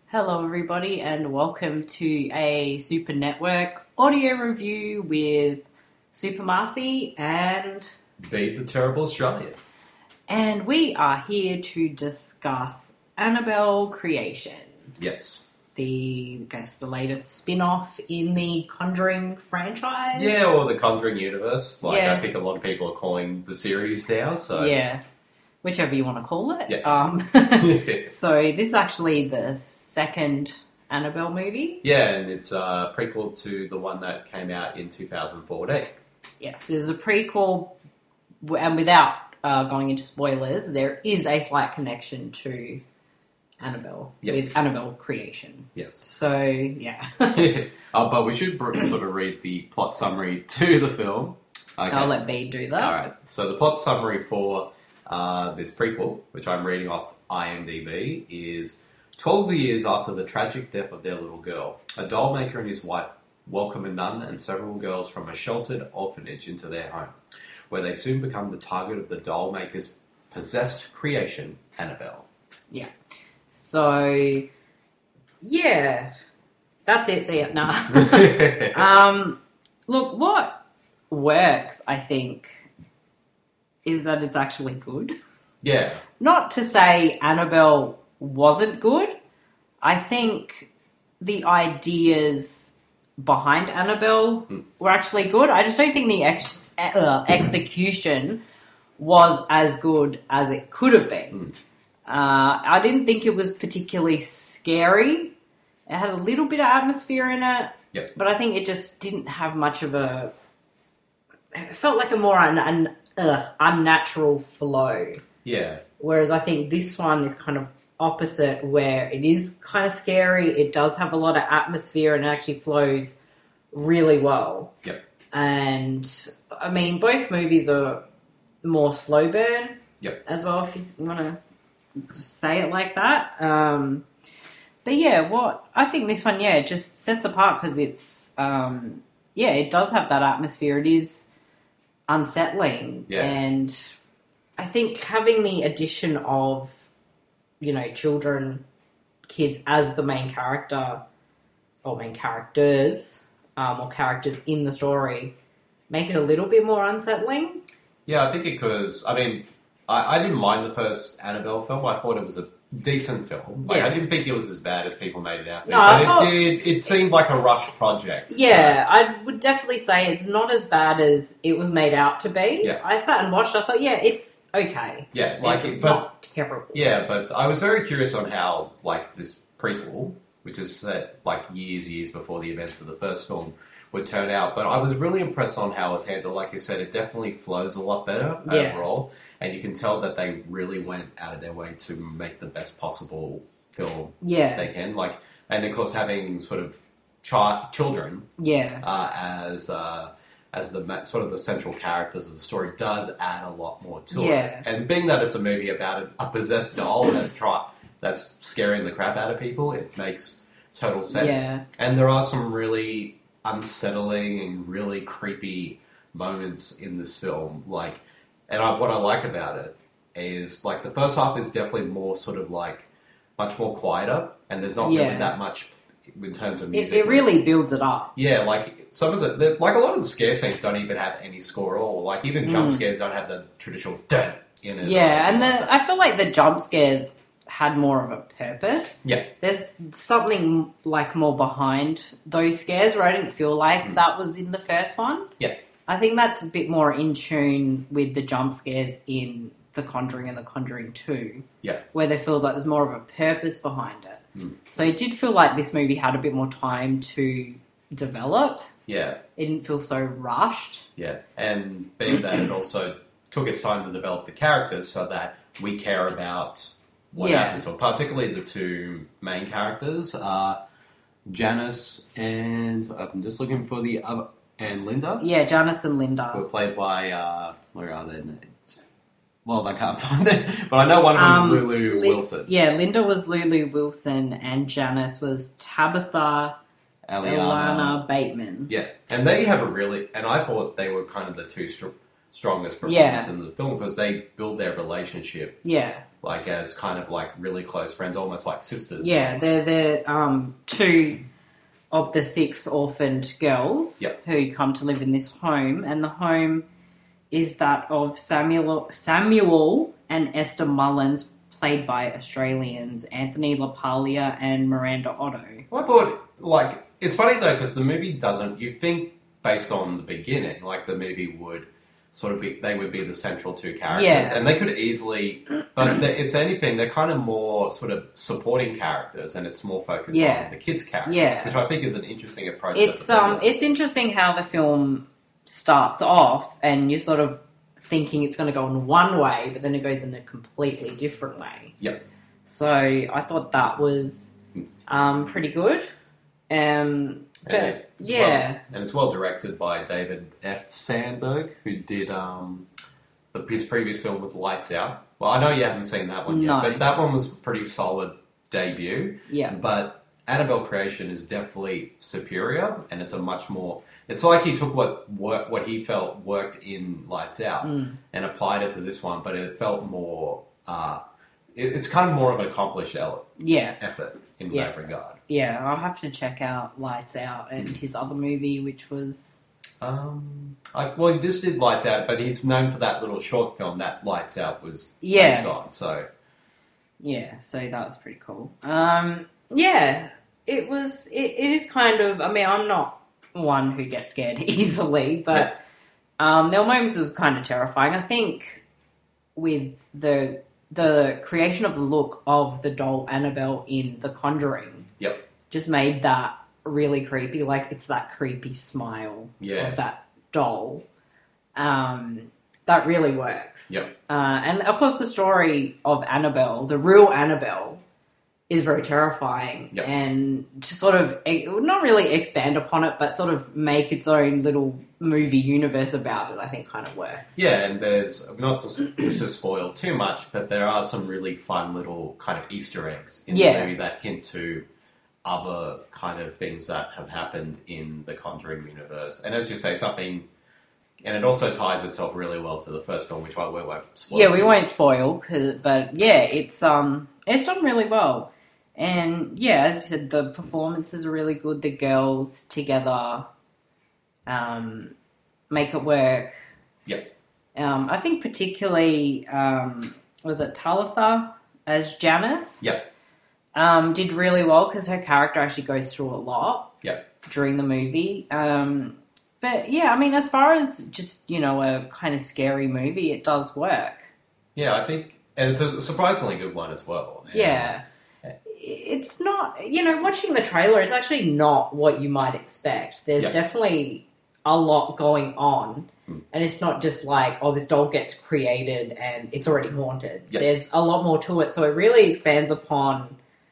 Hello, everybody, and welcome to a Super Network audio review with Super Marcy Be the Terrible Australian. and we are here to discuss Annabelle Creation. Yes. The latest spin-off in the Conjuring franchise. Yeah, or the Conjuring universe. Yeah. I think a lot of people are calling the series now, so... Yeah, whichever you want to call it. Yes. So this is actually the second Annabelle movie. Yeah, and it's a prequel to the one that came out in 2014. Yes, there's a prequel, and without going into spoilers, there is a slight connection to Annabelle, with Annabelle Creation. Yes. So, yeah. But we should sort of read the plot summary to the film. Okay. I'll let B do that. Alright, so the plot summary for this prequel, which I'm reading off IMDb, is 12 years after the tragic death of their little girl, a doll maker and his wife welcome a nun and several girls from a sheltered orphanage into their home, where they soon become the target of the doll maker's possessed creation, Annabelle. Yeah. So, yeah. That's it. See it. Nah. Look, what works, I think, is that it's actually good. Yeah. Not to say Annabelle wasn't good. I think the ideas behind Annabelle were actually good. I just don't think the execution was as good as it could have been. I didn't think it was particularly scary. It had a little bit of atmosphere in it, but I think it just didn't have much of a... It felt like a more unnatural flow. Yeah. Whereas I think this one is kind of opposite, where it is kind of scary. It does have a lot of atmosphere and it actually flows really well. Yep. And, I mean, both movies are more slow burn as well, if you want to say it like that. But yeah, I think this one, it just sets apart because it's, it does have that atmosphere. It is unsettling. Yeah. And I think having the addition of, kids as the main character, or main characters, or characters in the story, make it a little bit more unsettling. Yeah, I think because, I didn't mind the first Annabelle film. I thought it was a decent film. I didn't think it was as bad as people made it out to be. But it seemed like a rushed project. Yeah, so. I would definitely say it's not as bad as it was made out to be. Yeah. I sat and watched, I thought, it's okay. Yeah, it's not terrible. Yeah, but I was very curious on how, this prequel, which is set, years before the events of the first film, would turn out. But I was really impressed on how it's handled. Like you said, it definitely flows a lot better overall. And you can tell that they really went out of their way to make the best possible film they can. And of course, having sort of children as the sort of the central characters of the story does add a lot more to it. And being that it's a movie about a possessed doll that's scaring the crap out of people, it makes total sense. Yeah. And there are some really unsettling and really creepy moments in this film, and what I like about it is, the first half is definitely more sort of, much more quieter, and there's not really that much in terms of music. It really builds it up. Yeah, some of a lot of the scare scenes don't even have any score at all. Even jump scares don't have the traditional dun in it. Yeah, and I feel like the jump scares had more of a purpose. Yeah. There's something, more behind those scares where I didn't feel like that was in the first one. Yeah. I think that's a bit more in tune with the jump scares in The Conjuring and The Conjuring 2. Yeah. Where there feels like there's more of a purpose behind it. So it did feel like this movie had a bit more time to develop. Yeah. It didn't feel so rushed. Yeah. And being that it also took its time to develop the characters so that we care about what happens to them. Particularly the two main characters, Janice and... I'm just looking for the other... And Linda? Yeah, Janice and Linda. Were played by, where are their names? Well, I can't find it, but I know one of them is Lulu Wilson. Yeah, Linda was Lulu Wilson and Janice was Tabitha Alana Bateman. Yeah, and they have and I thought they were kind of the two strongest performance in the film because they build their relationship. Yeah. Like as kind of like really close friends, almost like sisters. Yeah, right? they're 2 of the 6 orphaned girls who come to live in this home, and the home is that of Samuel and Esther Mullins, played by Australians Anthony LaPaglia and Miranda Otto. Well, I thought, like, it's funny though because the movie doesn't. You think based on the beginning, like the movie would sort of be, they would be the central 2 characters, and they could easily. But it's anything, they're kind of more sort of supporting characters, and it's more focused on the kids' characters, which I think is an interesting approach. It's interesting how the film starts off, and you're sort of thinking it's going to go in one way, but then it goes in a completely different way. Yep. So I thought that was pretty good. And it's well directed by David F. Sandberg, who did his previous film with Lights Out. Well, I know you haven't seen that one yet, but that one was a pretty solid debut. Yeah. But Annabelle Creation is definitely superior, and it's a much more. It's like he took what he felt worked in Lights Out and applied it to this one, but it felt more. It's kind of more of an accomplished effort in that regard. Yeah, I'll have to check out Lights Out and his other movie, which was... he just did Lights Out, but he's known for that little short film that Lights Out was based on, so... Yeah, so that was pretty cool. It is kind of... I mean, I'm not one who gets scared easily, but there were moments that was kind of terrifying. I think with the creation of the look of the doll Annabelle in The Conjuring just made that really creepy. Like, it's that creepy smile of that doll. That really works. And, of course, the story of Annabelle, the real Annabelle, is very terrifying. And to sort of, not really expand upon it, but sort of make its own little movie universe about it, I think kind of works. Yeah, and there's, not to spoil too much, but there are some really fun little kind of Easter eggs in the movie that hint to other kind of things that have happened in the Conjuring universe. And as you say, something... And it also ties itself really well to the first film, which we won't spoil. Yeah, we won't spoil, but it's done really well. And yeah, as I said, the performances are really good. The girls together make it work. Yep. I think particularly, was it Talitha as Janice? Yep. Did really well because her character actually goes through a lot during the movie. But yeah, I mean, as far as just, a kind of scary movie, it does work. Yeah, I think, and it's a surprisingly good one as well. Yeah. It's not, watching the trailer, it's actually not what you might expect. There's definitely a lot going on. And it's not just like, this doll gets created and it's already haunted. Yep. There's a lot more to it. So it really expands upon,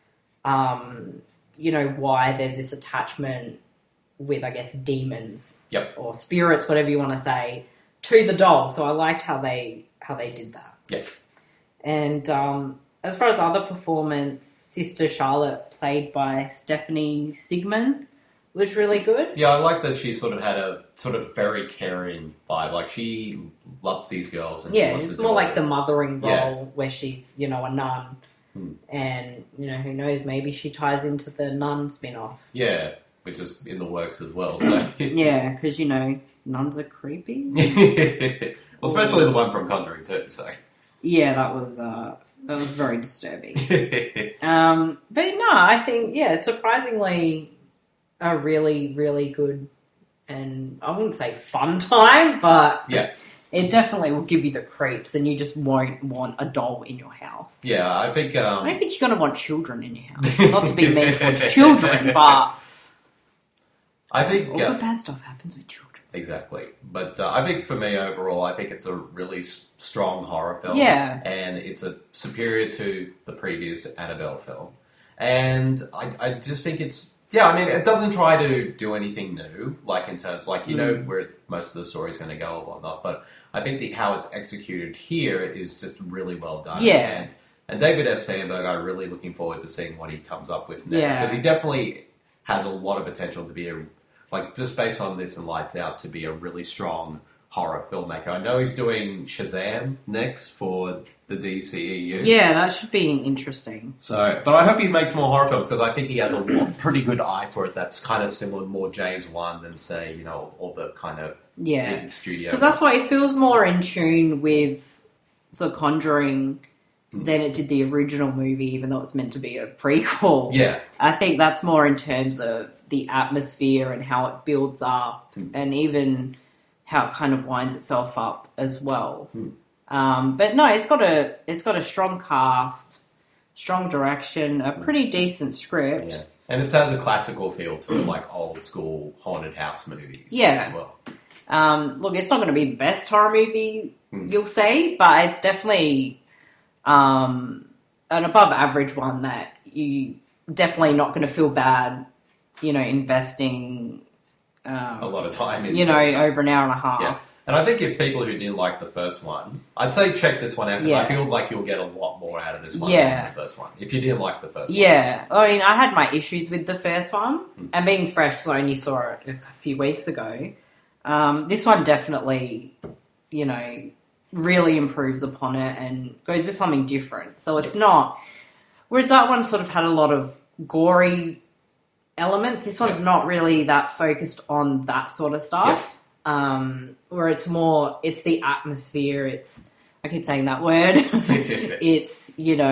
why there's this attachment with, I guess, demons or spirits, whatever you want to say, to the doll. So I liked how they did that. Yep. And as far as other performance, Sister Charlotte, played by Stephanie Sigman, was really good. Yeah, I like that she sort of had a sort of very caring vibe. Like, she loves these girls. And it's more like the mothering role where she's, a nun. And, who knows, maybe she ties into the Nun spin-off. Yeah, which is in the works as well. So. Yeah, because, nuns are creepy. Well, especially the one from Conjuring too, so... Yeah, that was very disturbing. But no, I think, surprisingly a really, really good, and I wouldn't say fun time, but it definitely will give you the creeps, and you just won't want a doll in your house. Yeah, I think... I don't think you're going to want children in your house. Not to be mean towards children, but... I think... all the bad stuff happens with children. Exactly. But I think for me, overall, I think it's a really strong horror film. Yeah. And it's superior to the previous Annabelle film. And I just think it's... Yeah, I mean, it doesn't try to do anything new, like in terms, like, where most of the story's going to go or whatnot. But I think how it's executed here is just really well done. Yeah. And David F. Sandberg, I'm really looking forward to seeing what he comes up with next. Because he definitely has a lot of potential to be just based on this and Lights Out, to be a really strong horror filmmaker. I know he's doing Shazam next for the DCEU. Yeah, that should be interesting. So, but I hope he makes more horror films because I think he has a pretty good eye for it. That's kind of similar, more James Wan than say, all the kind of big studio. Because that's why it feels more in tune with The Conjuring than it did the original movie, even though it's meant to be a prequel. Yeah, I think that's more in terms of the atmosphere and how it builds up, and even how it kind of winds itself up as well. But no, it's got a strong cast, strong direction, a pretty decent script. Yeah. And it has a classical feel to it, like old school haunted house movies as well. Look, it's not going to be the best horror movie you'll see, but it's definitely an above average one that you definitely not going to feel bad, investing a lot of time into over an hour and a half. Yeah. And I think if people who didn't like the first one, I'd say check this one out because I feel like you'll get a lot more out of this one than the first one. If you didn't like the first one. Yeah. I mean, I had my issues with the first one. And being fresh, because I only saw it a few weeks ago, this one definitely, really improves upon it and goes with something different. So it's not... Whereas that one sort of had a lot of gory elements, this one's not really that focused on that sort of stuff. Where it's the atmosphere, I keep saying that word, it's,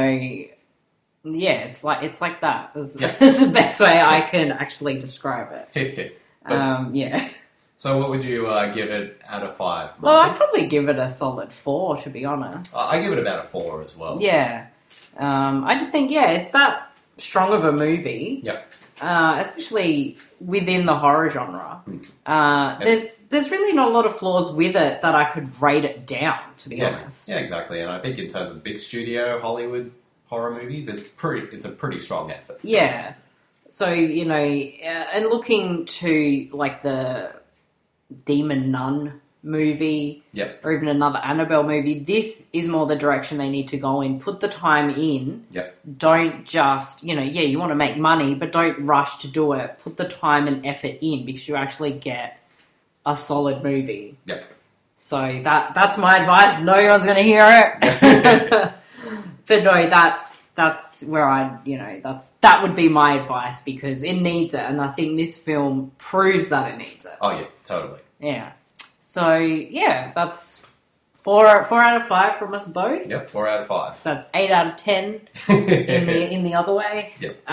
it's like that. That's the best way I can actually describe it. So what would you give it out of 5, Martin? Well, I'd probably give it a solid 4, to be honest. I give it about a 4 as well. Yeah. I just think, it's that strong of a movie. Yep. Especially within the horror genre. There's really not a lot of flaws with it that I could rate it down, to be honest. Yeah, exactly. And I think in terms of big studio Hollywood horror movies, it's a pretty strong effort. So. Yeah. So, and looking to like the Demon Nun movie, or even another Annabelle movie, this is more the direction they need to go in. Put the time in. Don't just, you want to make money, but don't rush to do it. Put the time and effort in because you actually get a solid movie. So that's my advice. No one's going to hear it. But no, that's where that would be my advice because it needs it. And I think this film proves that it needs it. Oh yeah, totally. Yeah. So, that's 4 out of 5 from us both. Yep, 4 out of 5. So that's 8 out of 10 in the other way.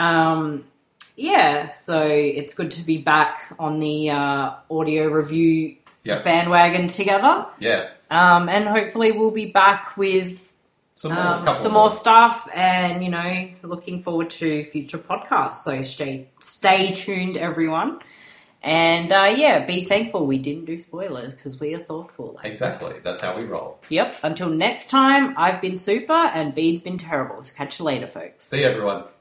Yep. So it's good to be back on the audio review bandwagon together. Yeah. And hopefully we'll be back with some more stuff and, looking forward to future podcasts. So stay tuned, everyone. And, be thankful we didn't do spoilers because we are thoughtful. Exactly. That's how we roll. Yep. Until next time, I've been super and Bede's been terrible. So catch you later, folks. See you, everyone.